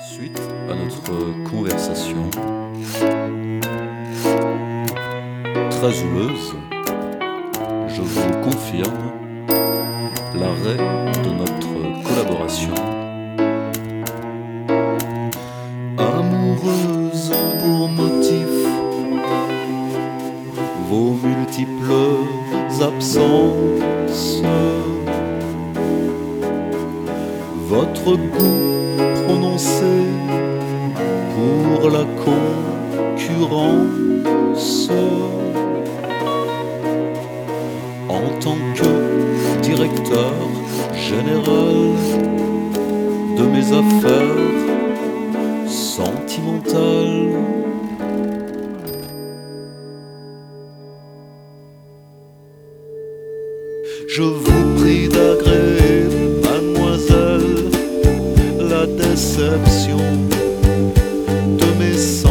Suite à notre conversation très houleuse, je vous confirme l'arrêt de notre collaboration. Amoureuse pour motif, vos multiples absences, votre goût prononcé pour la concurrence. En tant que directeur général de mes affaires sentimentales, je vous prie d'agréer, mademoiselle, la déception de mes